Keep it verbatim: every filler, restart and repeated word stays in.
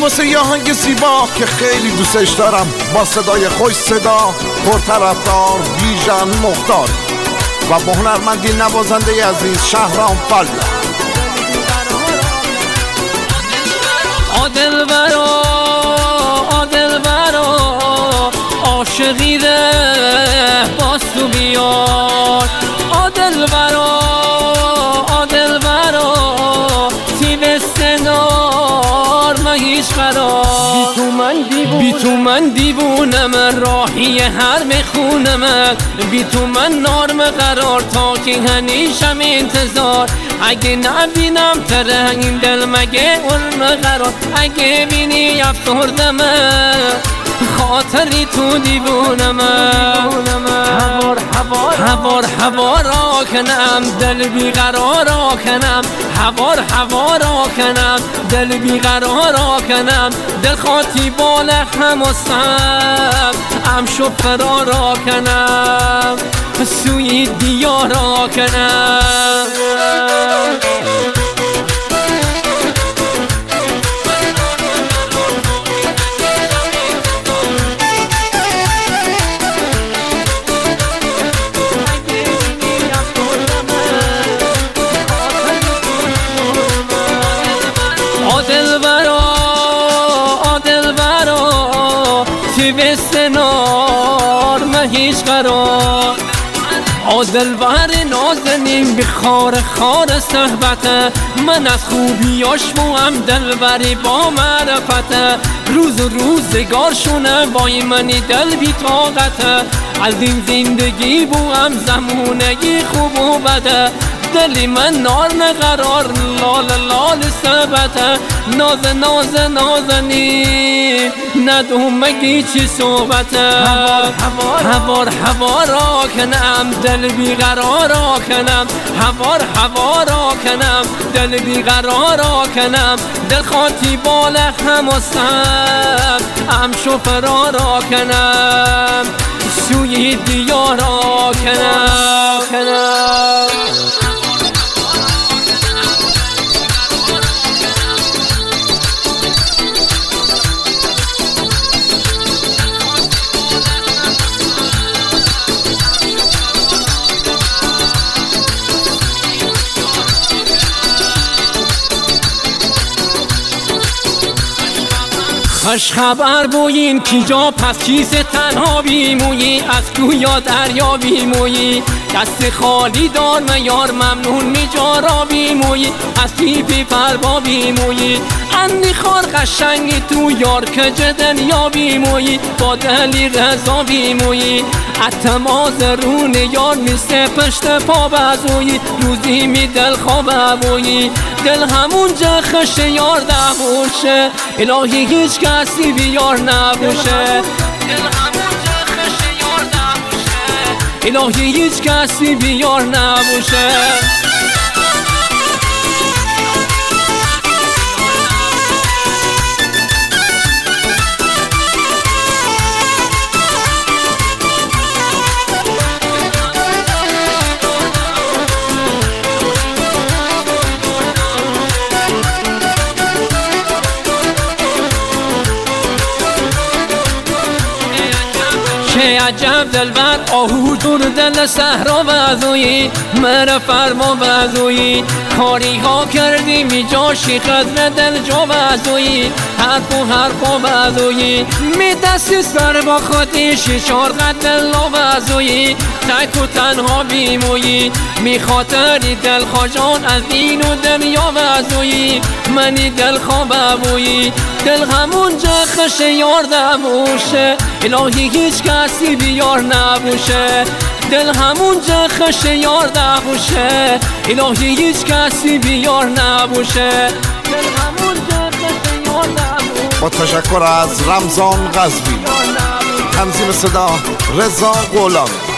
واسه یه آهنگ زیبا که خیلی دوستش دارم، با صدای خوش صدا، پرطرفدار، بیژن مختار و با هنرمندی نوازنده عزیز شهرام فلا. آدل برا آدل برا عاشقی ره باز تو بیار. آدل برا آدل برا تیب سنار من هیچ قرار. بی تو من دیوونم بی تو من دیوونم راهی هر میخونم. بی تو من نارم قرار تا که هنیشم انتظار. اگه نبینم ترنگ دل مگه علم قرار. اگه بینی افسردم خاطری تو دیوونم. هوار هوار هوار هوار را کنم دل بیقرار را کنم. هوار هوار را کنم دل بیقرار را کنم. دل خاطی بال هم و سم ام شو فرار را کنم سوی دیار را کنم. آدل برا آدل برا تیب سنار من هیچ قرار. آدل بر نازنین بخار خار صحبت من از خوبیاش مو هم دل بری با معرفت. روز و روزگار شونه بای منی دل بی طاقت. از این زندگی بو هم زمونگی خوب و بده. دلی من نار نقرار لال لال ثبته. ناز ناز نازنی ندوم مگی چی صحبته. هوار هوار هوار را کنم دل بیقرار را کنم. هوار هوار را کنم دل بیقرار را کنم. دل خاطی بال هم و سم ام شو فرار را کنم سوی دیار را کنم کنم. خوش خبر بوین کی جا پس چیز تنها بیمویی. از کویا دریا بیمویی. دست خالی دار میار ممنون میجا را بیمویی. از پیپی پربا بیمویی. اندی خار قشنگی تو یار که دنیا بیمویی. با دلی رضا بیمویی. اتماز رون یار میسته پشت پا بزویی. روزی می دل خواب بویی. دل همون جا خش یار دموشه. الهی هیچ کسی بیار نبوشه. دل همون جا خش یار دموشه. الهی هیچ کسی بیار نبوشه. چه عجب دلبر آهو دور دل صحرا وزویی. مر فرما وزویی. کاری ها کردی می جاشی خزر دل جا وزویی. حرف و حرف و وزویی. می دستی سر با خودی شیشار قد دل وزویی. تک و تنها بیمویی. می خاطری دل خواجان از دین و دنیا وزویی. منی دل خواب بویی. دل همون جا خش یار دموشه. الهی هیچ کسی بیار نبوشه. دل همون جا خش یار دموشه. الهی هیچ کسی بیار نبوشه. دل همون جا خش یار دموشه. با تشکر از رمضان قزوینی. تنظیم صدا رضا غلامی.